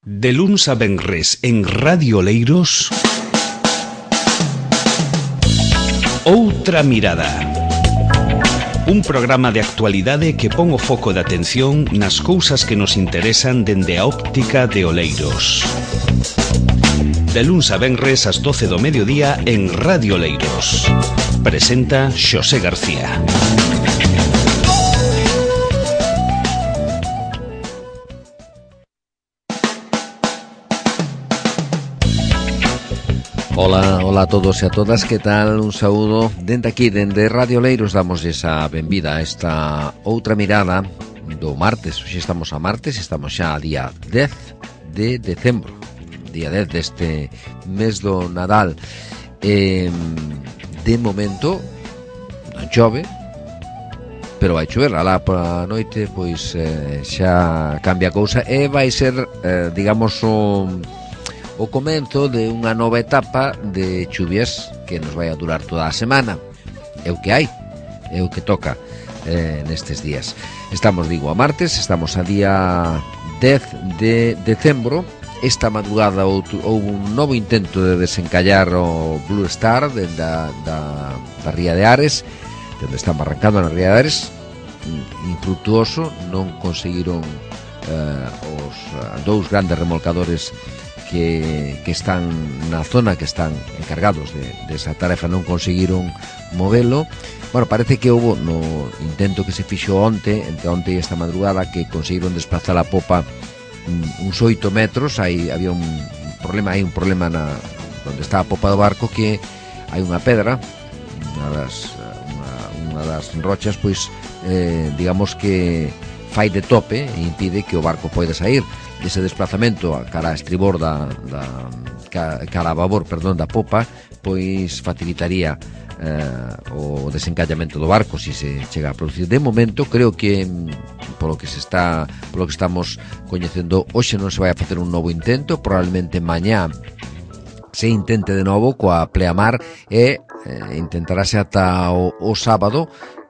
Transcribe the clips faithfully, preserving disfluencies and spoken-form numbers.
De luns a venres en Radio Oleiros, Outra Mirada. Un programa de actualidade que pon o foco de atención nas cousas que nos interesan dende a óptica de Oleiros. De luns a venres ás doce do mediodía en Radio Oleiros. Presenta Xosé García. Ola, ola a todos e a todas, que tal? Un saúdo dende aquí, dende Radio Oleiros. Damos esa benvida a esta outra mirada do martes. Hoxe estamos a martes, estamos xa a día dez de decembro, día dez deste mes do Nadal. eh, De momento non chove, pero vai chover. Alá pola noite pois eh, xa cambia a cousa e vai ser, eh, digamos, o o comenzo de unha nova etapa de chuvias que nos vai a durar toda a semana. É o que hai, é o que toca eh, nestes días. Estamos, digo, a martes, estamos a día dez de decembro. Esta madrugada houve un novo intento de desencallar o Blue Star de, da, da, da Ría de Ares, onde estamos arrancando na Ría de Ares, infructuoso. Non conseguiron eh, os dous grandes remolcadores que, que están na zona, que están encargados de, de esa tarefa, non conseguiron movelo. Bueno, parece que houve no intento que se fixo onte, entre onte e esta madrugada, que conseguiron desplazar a popa uns oito metros. Hai, había un problema, hai un problema na, onde está a popa do barco, que hai unha pedra, unha das, unha, unha das rochas, pois, eh, digamos que fai de tope e impide que o barco poida sair. Ese desplazamento a cara a estribor da, da cara a babor, perdón, da popa, pois facilitaría eh, o desencallamento do barco se se chega a producir. De momento, creo que polo que se está, polo que estamos coñecendo, hoxe non se vai a facer un novo intento. Probablemente mañá se intente de novo coa pleamar e eh, intentarase ata o, o sábado,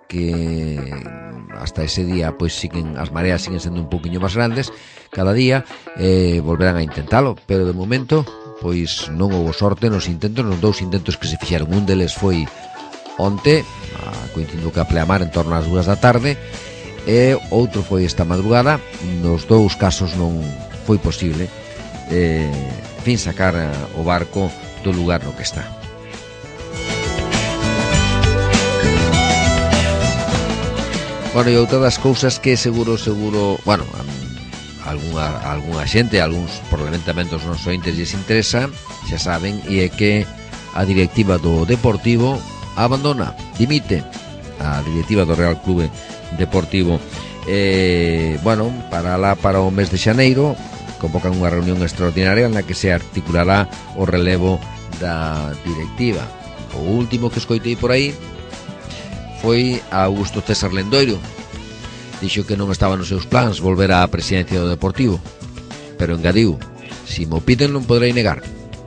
que hasta ese día pois siguen as mareas, siguen sendo un poquinho máis grandes cada día, eh, volverán a intentalo, pero de momento pois non houve sorte nos intentos, nos dous intentos que se fixeron. Un deles foi onte, coincidindo que a pleamar en torno ás dúas da tarde, e outro foi esta madrugada. Nos dous casos non foi posible eh, en fin, sacar o barco do lugar no que está. Bueno, e outra das cousas que seguro, seguro, bueno, a algunha, a algunha xente, a algúns probablemente tamén dos nosos ointes lles interesa, xa saben, e é que a directiva do Deportivo abandona, dimite a directiva do Real Clube Deportivo. Eh, bueno, para lá, para o mes de xaneiro, convocan unha reunión extraordinaria na que se articulará o relevo da directiva. O último que escoitei por aí foi a Augusto César Lendoiro. Dixo que non estaba nos seus plans volver á presidencia do Deportivo, pero engadiu: si mo piden non poderei negar.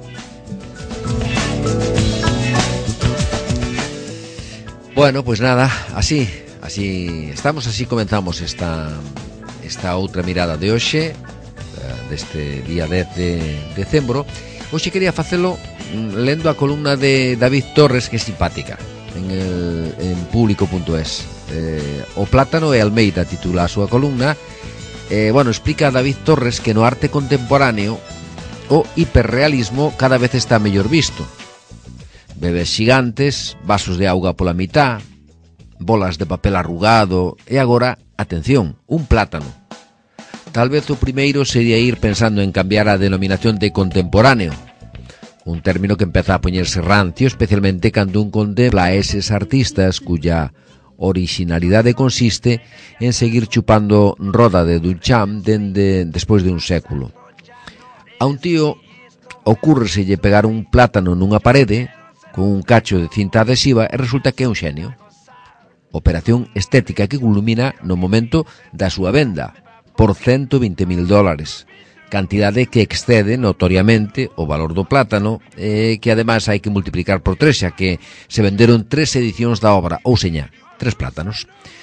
Bueno, pois pues nada, así, así estamos, así comenzamos esta esta outra mirada de hoxe, deste día dez de decembro. Hoxe quería facelo lendo a columna de David Torres, que é simpática, en, el, en público punto es. Eh, o plátano e Almeida titula a súa columna. eh, Bueno, explica David Torres que no arte contemporáneo o hiperrealismo cada vez está mellor visto. Bebés xigantes, vasos de auga pola mitad, bolas de papel arrugado e agora, atención, un plátano. Tal vez o primeiro sería ir pensando en cambiar a denominación de contemporáneo, un término que empeza a poñerse rancio, especialmente cando un contempla a eses artistas cuya orixinalidade consiste en seguir chupando roda de Duchamp dende despois de un século. A un tío ocúrreselle pegar un plátano nunha parede con un cacho de cinta adhesiva e resulta que é un xenio. Operación estética que culmina no momento da súa venda por ciento vinte mil dólares, cantidade que excede notoriamente o valor do plátano, e que ademais hai que multiplicar por tres, xa que se venderon tres edicións da obra, ou seña, tres plátanos.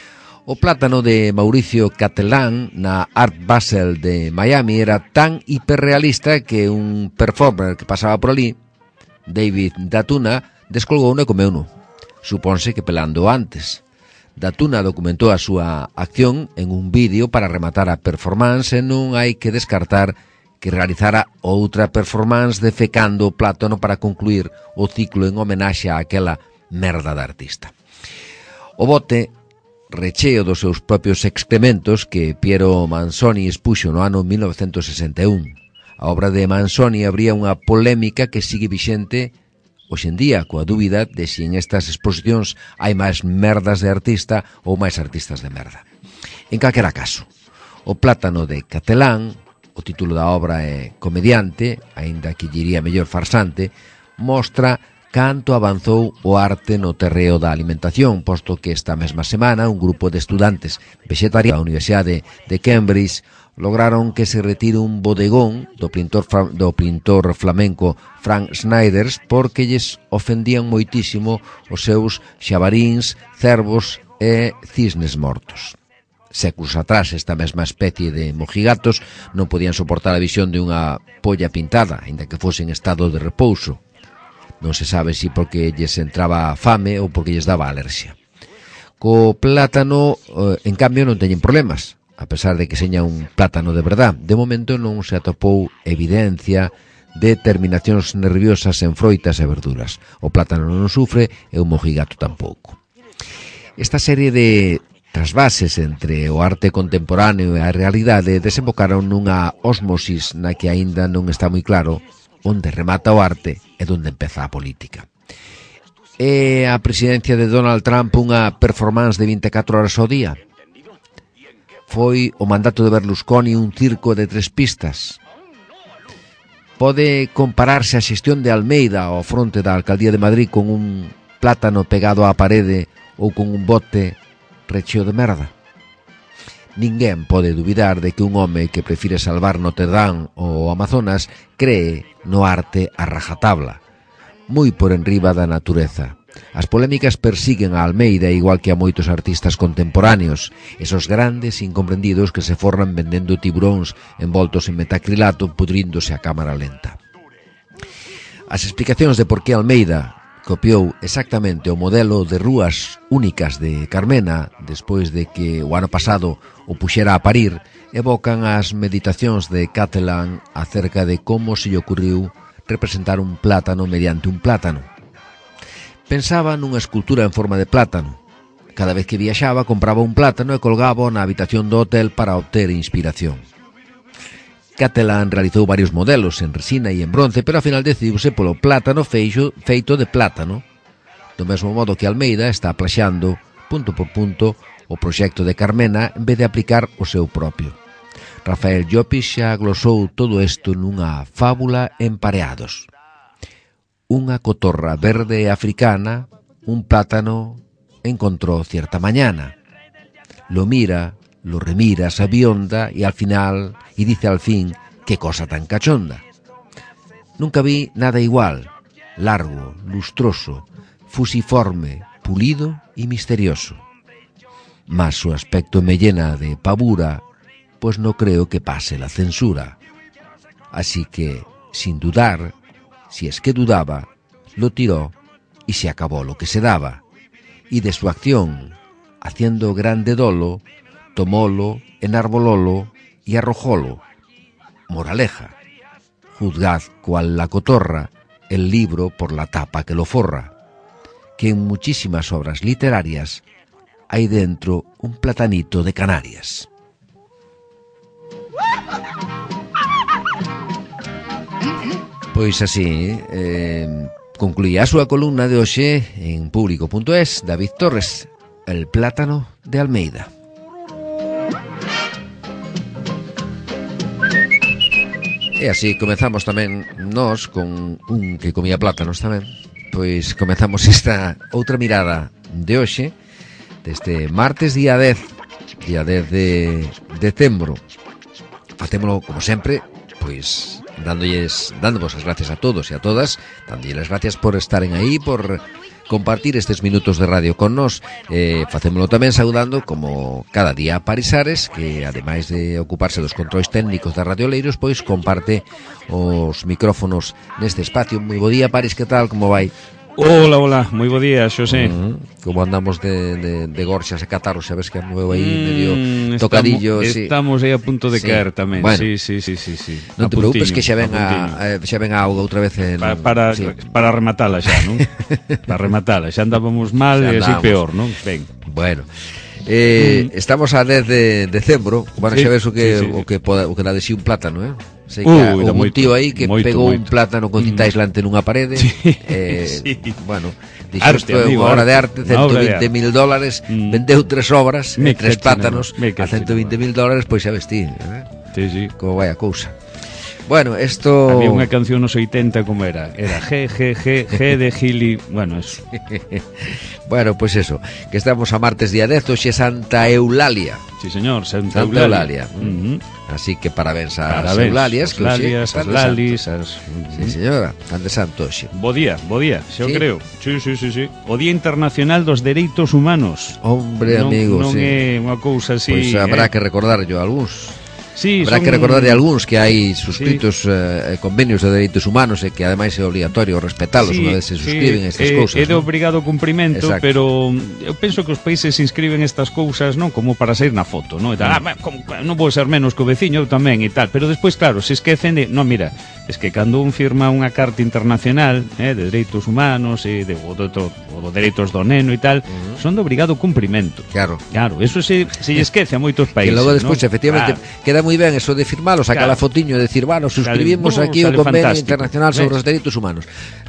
O plátano de Mauricio Catalán na Art Basel de Miami era tan hiperrealista que un performer que pasaba por ali, David Datuna, descolgouno e comeuno. Supónse que pelando antes. Datuna documentou a súa acción en un vídeo para rematar a performance e non hai que descartar que realizara outra performance defecando o plátano para concluir o ciclo en homenaxe a aquela merda de artista. O bote recheo dos seus propios excrementos que Piero Manzoni expuxo no ano mil novecentos sesenta e un. A obra de Manzoni abría unha polémica que sigue vixente hoxe en día, coa dúbida de se en estas exposicións hai máis merdas de artista ou máis artistas de merda. En calquera caso, o plátano de Catalán, o título da obra é Comediante, aínda que diría mellor farsante, mostra canto avanzou o arte no terreo da alimentación, posto que esta mesma semana un grupo de estudantes vegetarianos da Universidade de Cambridge lograron que se retire un bodegón do pintor, do pintor flamenco Frank Snyders porque lles ofendían moitísimo os seus xabaríns, cervos e cisnes mortos. Séculos atrás, esta mesma especie de mojigatos non podían soportar a visión de unha polla pintada, aínda que fose en estado de repouso. Non se sabe si porque lles entraba fame ou porque lles daba alerxia. Co plátano, en cambio, non teñen problemas, a pesar de que seña un plátano de verdad. De momento non se atopou evidencia de terminacións nerviosas en froitas e verduras. O plátano non sufre e o mojigato tampouco. Esta serie de trasvases entre o arte contemporáneo e a realidade desembocaron nunha ósmosis na que aínda non está moi claro onde remata o arte e onde empeza a política. É a presidencia de Donald Trump unha performance de vinte e catro horas ao día? Foi o mandato de Berlusconi un circo de tres pistas? Pode compararse a xestión de Almeida ao fronte da Alcaldía de Madrid con un plátano pegado á parede ou con un bote recheo de merda? Ninguén pode dubidar de que un home que prefire salvar Notre Dame ou Amazonas cree no arte a rajatabla, moi por enriba da natureza. As polémicas persiguen a Almeida igual que a moitos artistas contemporáneos, esos grandes incomprendidos que se forran vendendo tiburóns envoltos en metacrilato pudríndose a cámara lenta. As explicacións de por que Almeida copiou exactamente o modelo de rúas únicas de Carmena despois de que o ano pasado o puxera a parir evocan as meditacións de Catalán acerca de como se lle ocurriu representar un plátano mediante un plátano. Pensaba nunha escultura en forma de plátano. Cada vez que viaxaba compraba un plátano e colgaba na habitación do hotel para obter inspiración. Catalán realizou varios modelos en resina e en bronce, pero ao final decidiuse polo plátano feixo, feito de plátano, do mesmo modo que Almeida está plaxando, punto por punto, o proxecto de Carmena en vez de aplicar o seu propio. Rafael Llopis xa glosou todo isto nunha fábula en pareados. Unha cotorra verde africana, un plátano, encontrou cierta mañana. Lo mira, lo remira, sabionda y al final, y dice al fin, qué cosa tan cachonda. Nunca vi nada igual, largo, lustroso, fusiforme, pulido y misterioso. Mas su aspecto me llena de pavura, pues no creo que pase la censura. Así que, sin dudar, si es que dudaba, lo tiró y se acabó lo que se daba. Y de su acción, haciendo grande dolo, tomólo, enarbolólo y arrojólo. Moraleja, juzgad cual la cotorra el libro por la tapa que lo forra, que en muchísimas obras literarias hay dentro un platanito de Canarias. Pois así, eh, concluía a súa columna de hoxe en público punto es David Torres, el plátano de Almeida. E así comezamos tamén nós con un que comía plátanos tamén. Pois comezamos esta outra mirada de hoxe, deste martes día dez, día dez de decembro. Facémolo, como sempre, pois dándolles, dándovos as gracias a todos e a todas, dándolles as gracias por estaren aí, por compartir estes minutos de radio con nós. Eh, facémolo tamén saudando, como cada día, a Paris Ares, que ademais de ocuparse dos controis técnicos da Radio Oleiros, pois comparte os micrófonos neste espacio. Moi bo día, Paris, que tal, como vai? Hola, hola, moi bo día, Xosé. Uh-huh. Como andamos de, de, de gorxas e catarros, sabes que andou aí mm, medio tocadillo. Estamos, sí. estamos aí a punto de sí. caer tamén. Bueno, sí, sí, sí, sí, sí. Non te preocupes que xa ven a, a xa ven a auga outra vez en, para, para, sí. para rematala xa, non? Para rematala, xa andábamos mal e así peor, non? Ben. Bueno, eh, mm. estamos a dez de decembro. Bueno, sí, xa ves o que, sí, sí. o que poda, o que dá de si un plátano, eh? Sei que uh, houve un tío aí que moito, pegou moito. un plátano con tinta aislante nunha parede. Sí, eh, sí. Bueno, dixo isto é unha obra de arte, ciento vinte mil dólares, mm. vendeu tres obras, me tres plátanos a ciento vinte mil dólares, pois xa vestí, eh? Sí, sí. Como vai a cousa. Bueno, esto... Había unha canción nos oitenta, como era? Era G, G, G, G de Gili... Bueno, eso. Bueno, pues eso, que estamos a martes día dez, hoxe Santa Eulalia. Sí, señor, Santa, Santa Eulalia. Eulalia. Uh-huh. Así que parabéns a parabéns, Eulalias. As Lalias, as Lalis, as... Sí, señora, tan de santo hoxe. Bo día, bo día, xa ¿Sí? o creo. Sí, sí, sí, sí. O Día Internacional dos Dereitos Humanos. Hombre, non, amigo, non sí. é unha cousa así... Pois pues habrá eh? que recordarlo a algúns. Sí, habrá son... que recordar de algúns que hai suscritos sí. eh, convenios de dereitos humanos e que ademais é obligatorio respetalos sí, unha vez se suscriben sí, estas eh, cousas. É de ¿no? obrigado cumprimento, exacto. Pero eu penso que os países inscriben estas cousas non como para sair na foto, non? E tal, mm. ah, como, non vou ser menos que o veciño, eu tamén e tal, pero despois claro, se esquecen de, non, mira, es que cando un firma unha carta internacional, eh, de dereitos humanos e de o, do, o do dereitos do neno e tal, mm. son de obrigado cumprimento. Claro. Claro, eso se se lle esquece a moitos países. E logo despois, ¿no? efectivamente, claro. queda moi ben eso de firmalo, sacar claro. a fotiño e decir, bueno, suscribimos claro, aquí o Convenio fantástico. Internacional sobre ¿Ves? Os Dereitos Humanos.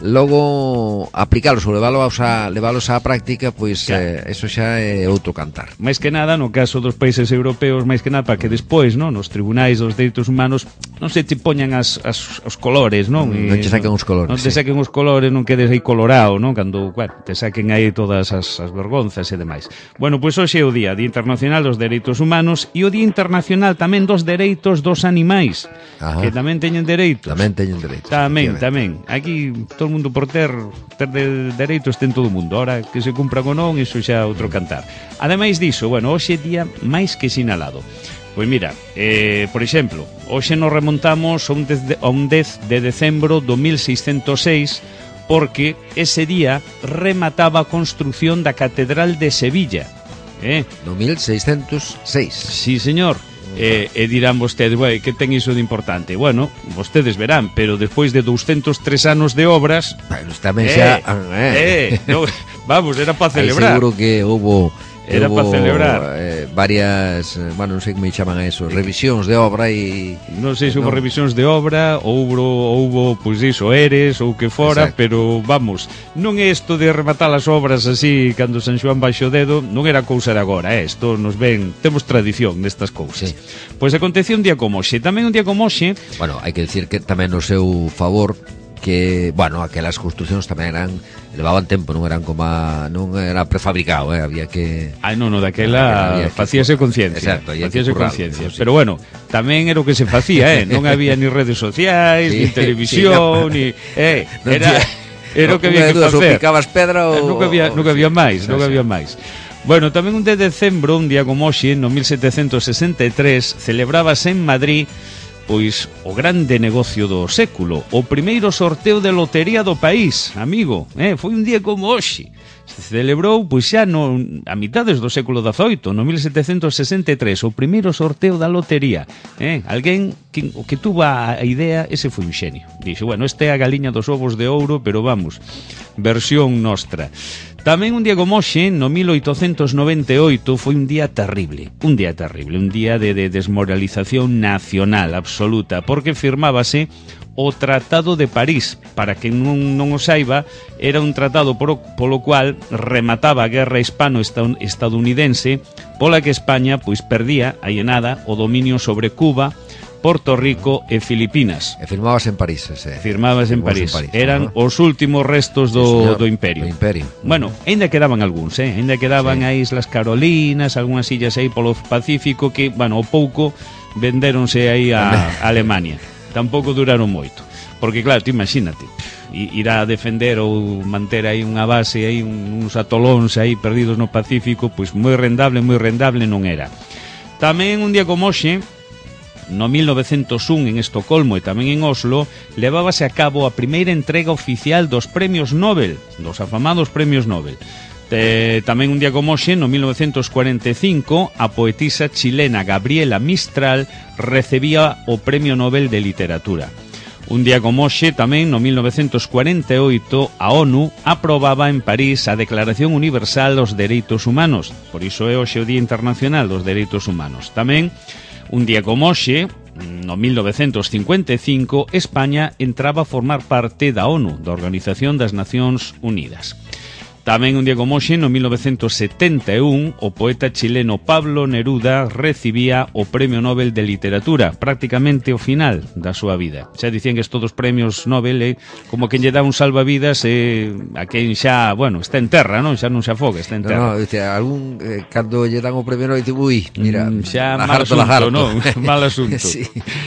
Logo, aplicalos ou levalos a, levalos á práctica, pois claro. eh, eso xa é outro cantar. Máis que nada, no caso dos países europeos, máis que nada, para que despois, non, nos tribunais dos dereitos humanos non se te poñan as, as, os colores, non? Non te saquen os colores. Non te saquen os colores, non quedes aí colorado, non? Cando, bueno, te saquen aí todas as, as vergonzas e demais. Bueno, pois hoxe é o Día, Día Internacional dos Dereitos Humanos e o Día Internacional tamén dos Dereitos dos Animais. Ajá. Que tamén teñen dereitos. Tamén teñen dereitos. Tamén, tamén. Aquí todo o mundo por ter ter de dereitos ten todo o mundo. Ahora que se cumpran ou non, iso xa é outro cantar. Ademais diso, bueno, hoxe é día máis que sinalado. Pois mira, eh, por exemplo, hoxe nos remontamos a un, de, a un dez de decembro do mil seiscentos seis porque ese día remataba a construción da Catedral de Sevilla. Eh? No mil seiscentos seis. Sí, señor. E, e dirán vostedes, "Ué, que ten iso de importante?" Bueno, vostedes verán, pero despois de doscientos tres anos de obras, bueno, tamén xa, eh, eh, no, vamos, era para celebrar. Aí seguro que houbo Era para celebrar eh, varias, bueno, non sei como chaman a eso, revisións de obra e non sei se houve no. revisións de obra ou houve, houve pois iso, eres ou que fora. Exacto. Pero vamos, non é isto de rematar as obras así cando San Xoán baixo o dedo, non era cousa de agora, eh? Isto nos ven, temos tradición nestas cousas. Sí. Pois aconteceu un día como hoxe, tamén un día como hoxe. Bueno, hai que decir que tamén no seu favor que, bueno, aquelas construcións tamén eran levaban tempo, non eran como a, non era prefabricado, eh, había que Ai, non, no, daquela facíase conciencia. Exacto, facíase conciencia, sí. Pero bueno, tamén era o que se facía, eh, non había ni redes sociais, sí, ni televisión, sí, no. ni eh, no era era o que había que facer. Ou picabas pedra ou nunca había, nunca había máis, nunca había máis. Bueno, tamén un de decembro, un día como hoxe, no mil setecentos sesenta e tres, celebrábase en Madrid pois o grande negocio do século, o primeiro sorteo de lotería do país, amigo, eh, foi un día como hoxe. Se celebrou pois xa no, a mitades do século dezoito, no mil setecentos sesenta e tres, o primeiro sorteo da lotería. Eh, alguén que, o que tuvo a idea, ese foi un xenio. Dixo, bueno, este é a galiña dos ovos de ouro, pero vamos, versión nostra. Tamén un día como hoxe, no mil oitocentos noventa e oito, foi un día terrible, un día terrible, un día de, de desmoralización nacional absoluta, porque firmábase o Tratado de París. Para que non, non o saiba, era un tratado polo, polo cual remataba a guerra hispano-estadounidense, pola que España pois perdía, aí nada, o dominio sobre Cuba, Porto Rico e Filipinas. E firmabas en París, ese. Firmabas en París. en París. Eran ¿no? os últimos restos do, sí, do imperio. Do imperio. Bueno, ainda quedaban algúns, eh? Ainda quedaban sí. as Islas Carolinas, algunhas illas aí polo Pacífico que, bueno, ao pouco vendéronse aí a, a Alemania. Tampouco duraron moito. Porque claro, tú imagínate, irá a defender ou manter aí unha base, aí uns atolóns aí perdidos no Pacífico, pois moi rendable, moi rendable non era. Tamén un día como hoxe, no mil novecentos un en Estocolmo e tamén en Oslo, levábase a cabo a primeira entrega oficial dos premios Nobel, dos afamados premios Nobel. Eh, tamén un día como hoxe, no mil novecentos cuarenta e cinco, a poetisa chilena Gabriela Mistral recibía o Premio Nobel de Literatura. Un día como hoxe, tamén no mil novecentos cuarenta e oito, a ONU aprobaba en París a Declaración Universal dos Dereitos Humanos. Por iso é hoxe o Día Internacional dos Dereitos Humanos. Tamén, un día como hoxe, no mil novecentos cincuenta e cinco, España entraba a formar parte da ONU, da Organización das Nacións Unidas. Tamén un día como hoxe, no mil novecentos setenta e un, o poeta chileno Pablo Neruda recibía o Premio Nobel de Literatura, prácticamente o final da súa vida. Xa dicían que estos dos premios Nobel é como quen lle dá un salvavidas eh, a quen xa, bueno, está en terra, non? Xa non se afoga, está en terra. No, no, dice, algún, eh, cando lle dan o premio Nobel, dice, ui, mira, mm, xa mal asunto, lagarto. non? Mal asunto. Sí.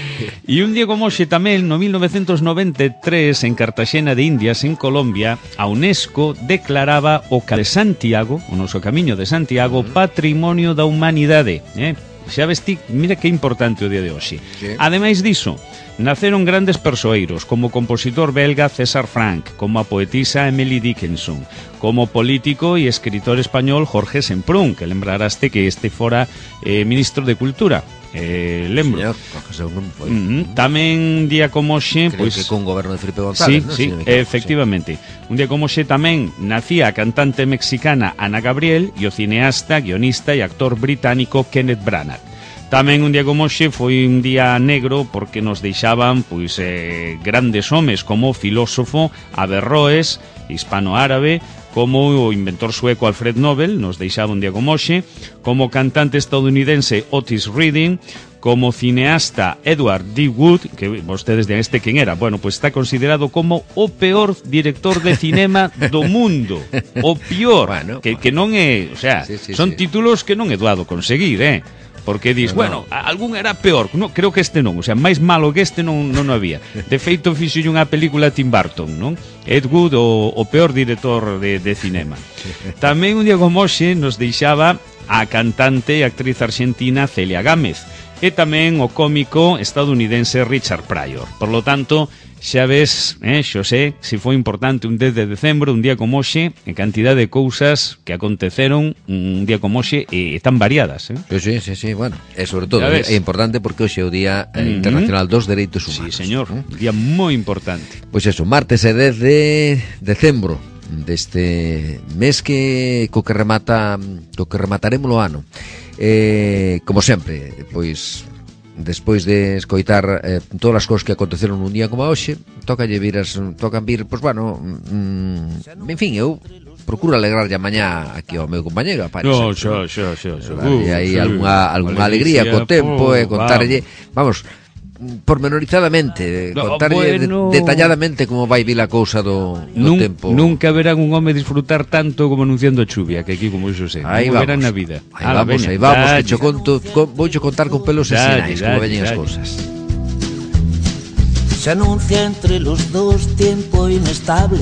E un día como hoxe tamén, no mil novecentos noventa e tres, en Cartaxena de Indias, en Colombia, a UNESCO declaraba o Camiño de Santiago, o noso Camiño de Santiago, Patrimonio da Humanidade, eh? Xa vesti, mira que importante o día de hoxe. Sí. Ademais diso, naceron grandes persoeiros, como o compositor belga César Franck, como a poetisa Emily Dickinson, como político e escritor español Jorge Semprún, que lembraraste que este fora eh, ministro de Cultura. Eh, lembro. Señor, non foi. Mm-hmm. Tamén día como hoxe, creo pois que con o goberno de Felipe González, sí, ¿no? sí, si efectivamente. Sí. Un día como hoxe tamén nacía a cantante mexicana Ana Gabriel e o cineasta, guionista e actor británico Kenneth Branagh. Tamén un día como hoxe foi un día negro porque nos deixaban pois eh, grandes homes como o filósofo Averroes, hispano-árabe, como o inventor sueco Alfred Nobel, nos deixaba un día como hoxe, como o cantante estadounidense Otis Redding, como cineasta Edward D. Wood, que vostedes dirán, este quen era? Bueno, pues está considerado como o peor director de cinema do mundo. O peor, bueno, que, bueno. que non é, o sea, sí, sí, son sí. títulos que non é doado conseguir, eh? Porque dis, no, bueno, no. algún era peor, no, creo que este non, o sea, máis malo que este non non había. De feito, fixo unha película Tim Burton, non? Ed Wood, o, o peor director de, de cinema. Tamén un día como hoxe nos deixaba a cantante e actriz argentina Celia Gámez e tamén o cómico estadounidense Richard Pryor. Por lo tanto, xa ves, eh, Xosé, se foi importante un dez de decembro, un día como hoxe, en cantidad de cousas que aconteceron un día como hoxe e tan variadas, eh? Sí, sí, sí, bueno, e sobre todo é importante porque hoxe é o Día eh, mm-hmm. Internacional dos Dereitos Humanos. Sí, señor, ¿eh? Un día moi importante. Pois eso, martes e dez de decembro deste mes que co que remata, co que remataremos o ano. Eh, como sempre, pois despois de escoitar eh, todas as cousas que aconteceron un día como hoxe, toca lle vir as, tocan vir, pois bueno, mm, en fin, eu procuro alegrarlle a mañá aquí ao meu compañeiro, aparece. No, xo, xo, xo, xo. E aí algunha algunha alegría co tempo e contarlle, vamos, pormenorizadamente, no, contarlle bueno, de, detalladamente como vai vir a cousa do, do nun, tempo. Nunca verán un home disfrutar tanto como anunciando chuvia, que aquí como iso sei, aí non vamos, verán na vida. Aí ah, vamos, aí vamos, dalle, que cho conto, con, vou cho contar con pelos e sinais como veñen as cousas. Se anuncia entre los dos tiempo inestable.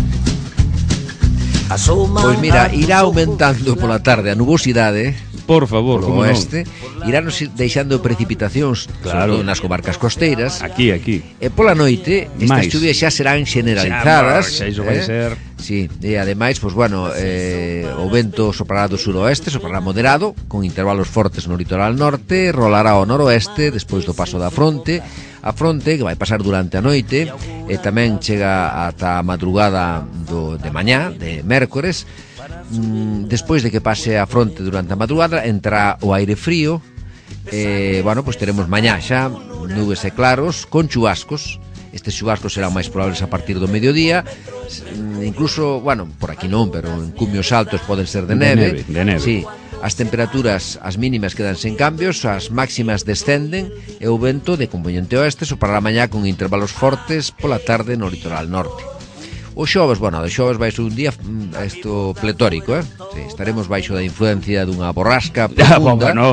Pois mira, irá aumentando pola tarde a nubosidade. Por favor, polo oeste, irános deixando precipitacións, claro, sobre todo nas comarcas costeiras. Aquí, aquí. E pola noite, estas chuvias xa serán generalizadas. Xa, iso vai eh? ser. Sí, e ademais, pois bueno, eh, o vento soprará do suroeste, soprará moderado, con intervalos fortes no litoral norte, rolará ao noroeste despois do paso da fronte. A fronte, que vai pasar durante a noite, e tamén chega ata a madrugada do, de mañá, de mércores. Mm, despois de que pase a fronte durante a madrugada, entra o aire frío, e, bueno, pois teremos mañá xa nubes e claros, con chubascos. Estes chubascos serán máis probables a partir do mediodía. Incluso, bueno, por aquí non, pero en cumios altos poden ser de neve. De neve, de neve. Sí. As temperaturas, as mínimas quedan sen cambios, as máximas descenden e o vento de componente oeste soprará mañá con intervalos fortes pola tarde no litoral norte. O xoves, bueno, de xoves vai ser un día isto pletórico, eh? Sí, estaremos baixo da influencia dunha borrasca profunda. Ah, bueno,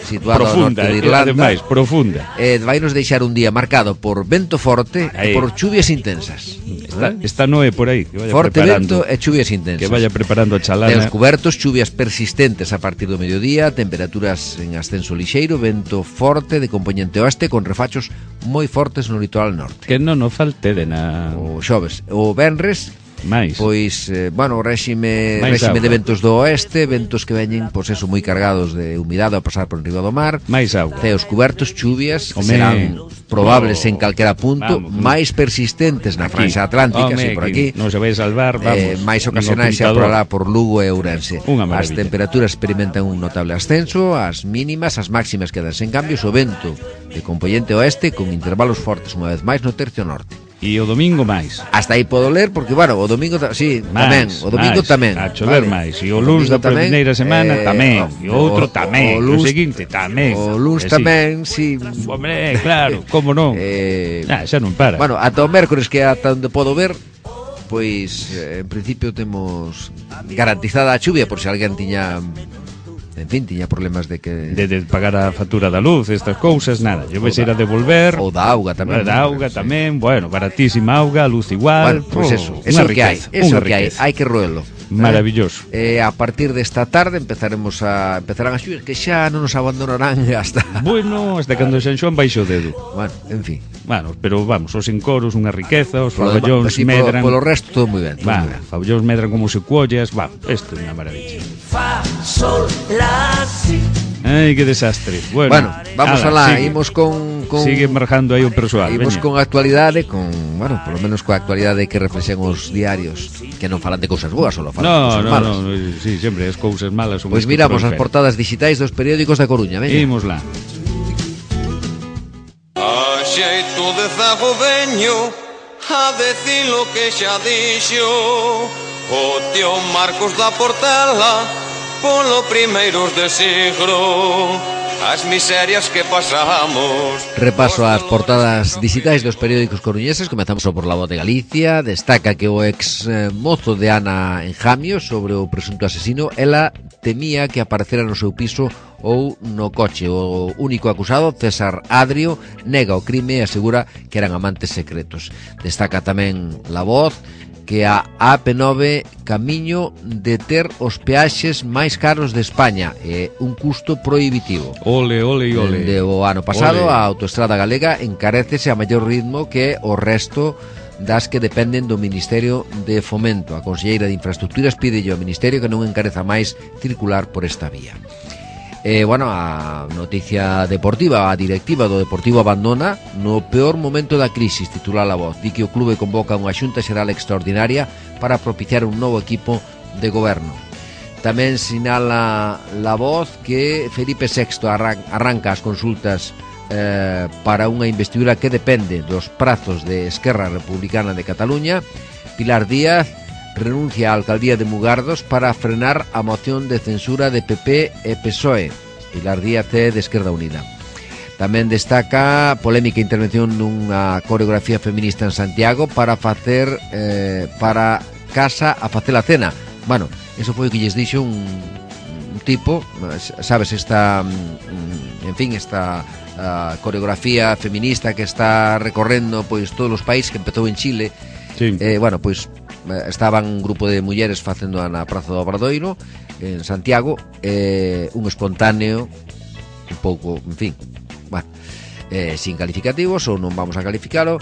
situado profunda, ao norte de eh, Irlanda. ademais, profunda. Eh, vai nos deixar un día marcado por vento forte e Aí. por chuvias intensas. Está, está Noé por aí, que vaya Forte preparando, vento e chuvias intensas. que vaya preparando a Teos chalana. cubertos, chuvias persistentes a partir do mediodía, temperaturas en ascenso lixeiro, vento forte de componente oeste con refachos moi fortes no litoral norte. Que non nos falte de na O xoves, o venres, máis. pois, eh, bueno, o réxime, Máis réxime de auga. ventos do oeste, ventos que veñen, pois eso, moi cargados de humidade ao pasar por riba do mar. máis auga. Teos cubertos, chuvias, que Home. serán probables Oh. en calquera punto, Vamos. máis persistentes na Aquí. franxa atlántica, Home, así por aquí. Non se vai salvar, vamos. Eh, máis nin o ocasionais xa por pintador. alá por Lugo e Ourense. Unha As maravilla. temperaturas experimentan un notable ascenso, as mínimas, as máximas quedan sen cambios, o vento de componente oeste con intervalos fortes unha vez máis no tercio norte. E o domingo máis. Hasta aí podo ler porque, bueno, o domingo ta- sí, tamén, Máis, o domingo máis, tamén. a chover máis. E o luns domingo da primeira semana tamén. E o outro tamén. E o seguinte tamén. O luns E sí. tamén, sí. Hombre, claro, como non? Eh, Ah, xa non para. Bueno, ata o mércores que ata onde podo ver, pois eh, en principio temos garantizada a chuvia por se alguén tiña, en fin, tiña problemas de que de, de pagar a factura da luz, estas cousas, nada. Eu vais a ir a devolver. ou da auga tamén. Da auga Sí. tamén, bueno, baratísima auga, luz igual. Bueno, pois Oh, eso, unha eso é o que hai, riqueza, eso é unha o que hai, riqueza. hai que roelo. Maravilloso. Eh, a partir desta tarde empezaremos a empezarán as lluvias que xa non nos abandonarán hasta. Bueno, hasta cando San Xoan baixo o dedo. Bueno, en fin. Bueno, pero vamos, os encoros, unha riqueza, os Polo, faballóns así, polo, medran. polo resto todo moi ben, todo Va, moi ben. faballóns medran como secuollas, va, isto é unha maravilla. Fa, sol, la, si. Ai, que desastre. Bueno, Bueno, vamos nada, alá, sigue, imos con, con sigue marjando aí o persoal. imos veña. con actualidade, con, bueno, polo menos coa actualidade que reflexen os diarios, que non falan de cousas boas, só falan de No, cousas no, malas. no, no, sí, sempre as cousas malas son Pois as que miramos as proliferan. portadas digitais dos periódicos da Coruña, veña. Imos lá. A xeito de zago veño a decir lo que xa dixo o tío Marcos da Portela polo primeiros de siglo as miserias que pasamos. Repaso ás portadas digitais dos periódicos coruñeses. Comezamos por La Voz de Galicia. Destaca que o ex eh, mozo de Ana Enjamio sobre o presunto asesino, ela temía que aparecera no seu piso ou no coche. O único acusado, César Adrio, nega o crime e asegura que eran amantes secretos. Destaca tamén La Voz que a A P nove camiño de ter os peaxes máis caros de España, é un custo prohibitivo. Ole, ole e ole. Dende o ano pasado Ole. a autoestrada galega encarécese a maior ritmo que o resto das que dependen do Ministerio de Fomento. A conselleira de Infraestructuras pide ao Ministerio que non encareza máis circular por esta vía. Eh, bueno, a noticia deportiva, a directiva do Deportivo abandona no peor momento da crisis, titula La Voz. Di que o clube convoca unha xunta xeral extraordinaria para propiciar un novo equipo de goberno. Tamén sinala La Voz que Felipe sexto arran arranca as consultas eh, para unha investidura que depende dos prazos de Esquerra Republicana de Cataluña. Pilar Díaz renuncia á alcaldía de Mugardos para frenar a moción de censura de P P e P S O E. Pilar Díaz é de Esquerda Unida. Tamén destaca polémica intervención nunha coreografía feminista en Santiago para facer eh, para casa a facer a cena. Bueno, eso foi o que lles dixo un, un tipo, sabes, esta en fin, esta uh, coreografía feminista que está recorrendo pois todos os países, que empezou en Chile. Sí. Eh, bueno, pois estaban un grupo de mulleres facendo na Praza do Obradoiro en Santiago, eh, un espontáneo un pouco, en fin, bueno, eh, sin calificativos, ou non vamos a calificalo,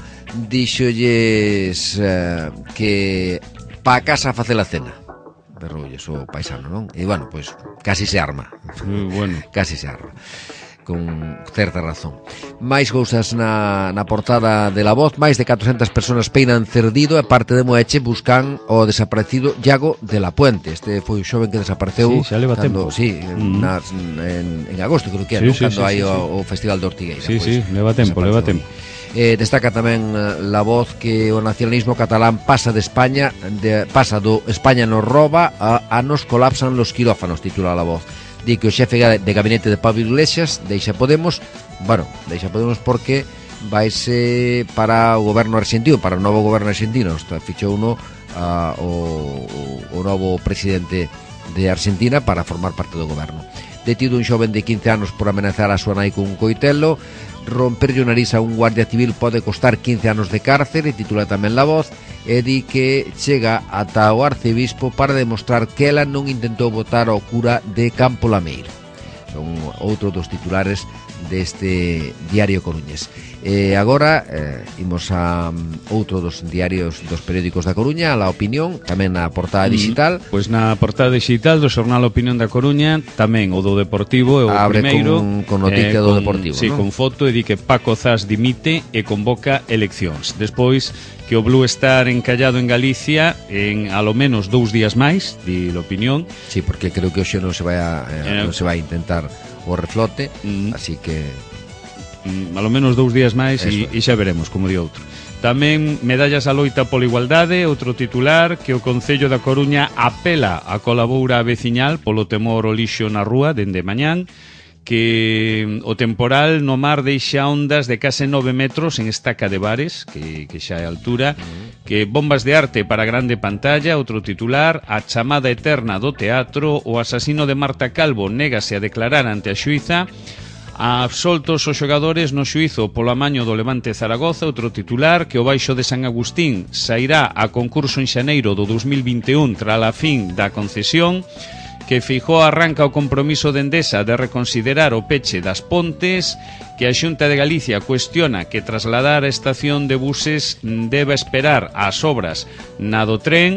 díxolles eh, que pa casa a facer a cena, berroulles o paisano, non? E bueno, pois casi se arma. Muy bueno. Casi se arma, con certa razón. Máis cousas na, na portada de La Voz. Máis de catrocentas persoas peinan Cerdido e parte de Moeche buscan o desaparecido Iago de la Puente. Este foi o xoven que desapareceu Sí, xa leva cando, tempo. sí, en, Mm. nas, en, en agosto creo que era, Sí, ¿no? sí, Cando sí, hai sí, o, o Festival de Ortigueira. Sí, pois, sí, leva tempo, leva desapareceu. tempo. Eh, destaca tamén eh, La Voz que o nacionalismo catalán pasa de España de, pasa do España nos roba a, a nos colapsan los quirófanos, titula La Voz. Di que o xefe de gabinete de Pablo Iglesias deixa Podemos, bueno, deixa Podemos porque vaise para o goberno argentino, para o novo goberno argentino. Está fichou uno uh, o, o novo presidente de Argentina para formar parte do goberno. Detido un xoven de quince anos por amenazar a súa nai con un coitelo. Romperlle o nariz a un guardia civil pode costar quince anos de cárcere, titula tamén La Voz, e di que chega ata o arcebispo para demostrar que ela non intentou votar ao cura de Campo Lameiro. Son outro dos titulares deste diario coruñés. E agora eh, imos a um, outro dos diarios dos periódicos da Coruña, a La Opinión, tamén na portada digital. Mm, pois na portada digital do xornal Opinión da Coruña, tamén o do Deportivo, é o Abre primeiro, con, con noticia eh, do con, Deportivo, sí, non? con foto, e di que Paco Zas dimite e convoca eleccións. Despois que o Blue estar encallado en Galicia en alo menos dous días máis, di a Opinión. Sí, porque creo que hoxe non se vai a, eh, eh, non se vai a intentar o reflote, mm. así que mm, alo menos dous días máis e, e xa veremos, como di outro. Tamén medallas á loita pola igualdade, outro titular, que o Concello da Coruña apela a colabora veciñal polo temor ao lixo na rúa dende mañán, que o temporal no mar deixa ondas de case nove metros en Estaca de Bares, que, que xa é altura, que bombas de arte para grande pantalla, outro titular, a chamada eterna do teatro, o asasino de Marta Calvo négase a declarar ante a xuíza, a absoltos os xogadores no xuízo polo amaño do Levante Zaragoza, outro titular, que o Baixo de San Agustín sairá a concurso en xaneiro do dos mil vinte e un tras a fin da concesión, que Feijóo arranca o compromiso de Endesa de reconsiderar o peche das pontes, que a Xunta de Galicia cuestiona que trasladar a estación de buses deba esperar as obras na do tren,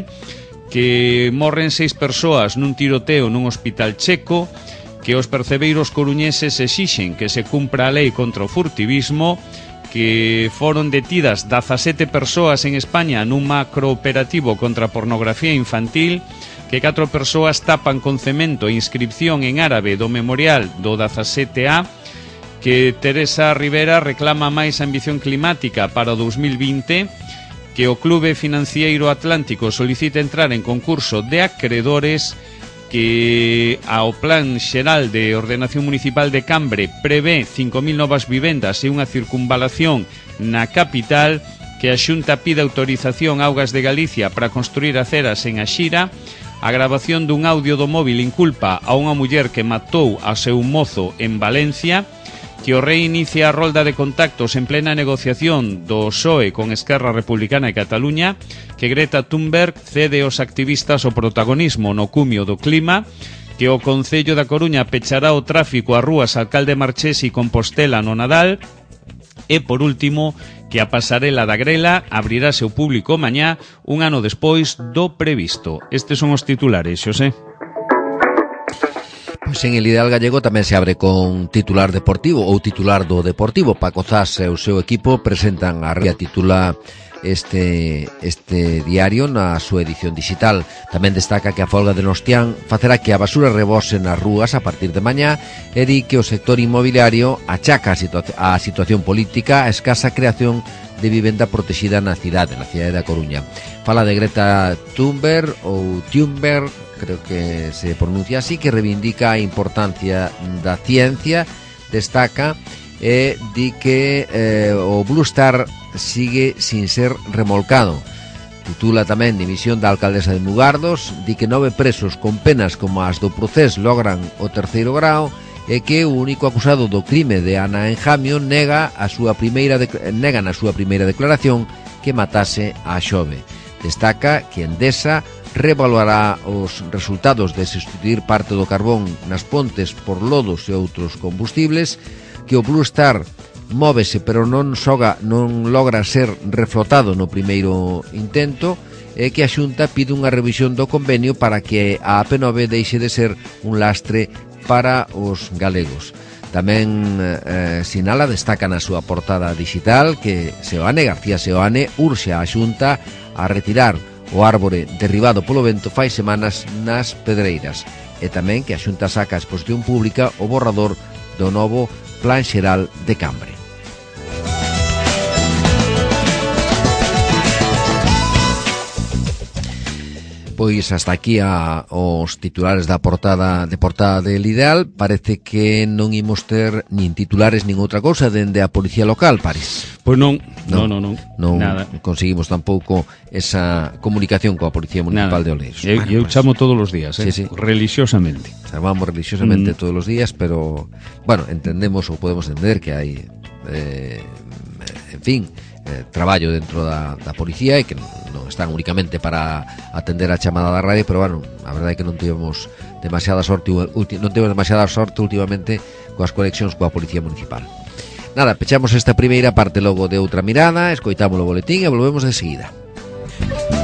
que morren seis persoas nun tiroteo nun hospital checo, que os percebeiros coruñeses exixen que se cumpra a lei contra o furtivismo, que foron detidas dezasete persoas en España nun macrooperativo contra a pornografía infantil, que catro persoas tapan con cemento e inscripción en árabe do memorial do dezasete A, que Teresa Rivera reclama máis ambición climática para o dos mil vinte, que o Clube Financiero Atlántico solicita entrar en concurso de acreedores, que ao Plan Xeral de Ordenación Municipal de Cambre prevé cinco mil novas vivendas e unha circunvalación na capital, que a Xunta pide autorización a Augas de Galicia para construir aceras en Axira, a gravación dun audio do móvil inculpa a unha muller que matou a seu mozo en Valencia, que o Rei inicia a rolda de contactos en plena negociación do P S O E con Esquerra Republicana de Cataluña, que Greta Thunberg cede aos activistas o protagonismo no cumio do clima, que o Concello da Coruña pechará o tráfico ás rúas Alcalde Marchés e Compostela no Nadal, e, por último, que a pasarela da Grela abrirase ao público mañá, un ano despois do previsto. Estes son os titulares, Xosé. Pois en el Ideal Gallego tamén se abre con titular deportivo ou titular do Deportivo. Paco Zas e o seu equipo presentan a ría titula este este diario na súa edición digital. Tamén destaca que a folga de Nostián facerá que a basura rebose nas rúas a partir de mañá, e di que o sector inmobiliario achaca a, situa a situación política a escasa creación de vivenda protexida na cidade, na cidade da Coruña. Fala de Greta Thunberg ou Thunberg, creo que se pronuncia así, que reivindica a importancia da ciencia, destaca e di que eh, o Blue Star sigue sin ser remolcado. Titula tamén dimisión da alcaldesa de Mugardos, di que nove presos con penas como as do Procés logran o terceiro grao, e que o único acusado do crime de Ana Enjamio nega a súa primeira nega na súa primeira declaración que matase a xove. Destaca que Endesa revaluará os resultados de sustituir parte do carbón nas pontes por lodos e outros combustibles, que o Blue Star móvese pero non soga, non logra ser reflotado no primeiro intento, e que a Xunta pide unha revisión do convenio para que a A P nove deixe de ser un lastre para os galegos. Tamén eh, sinala, destaca na súa portada digital, que Seoane, García Seoane, urxe a Xunta a retirar o árbore derribado polo vento fai semanas nas Pedreiras, e tamén que a Xunta saca a exposición pública o borrador do novo Plan Xeral de Cambre. Pois hasta aquí a os titulares da portada de portada del Ideal. Parece que non imos ter nin titulares nin outra cousa dende a Policía Local, Paris. Pois non, non, non, non, non nada. Conseguimos tampouco esa comunicación coa Policía Municipal nada. de Oleiros. Eu, Bueno, eu pues, chamo todos os días, eh? sí, sí. religiosamente. Salvamos religiosamente Mm. todos os días, pero bueno, entendemos ou podemos entender que hai eh, en fin, eh, traballo dentro da, da policía e que non están únicamente para atender a chamada da radio, pero bueno, a verdade é que non tivemos demasiada sorte ulti, non tivemos demasiada sorte últimamente coas conexións coa Policía Municipal. Nada, pechamos esta primeira parte logo de outra mirada, escoitamos o boletín e volvemos de seguida.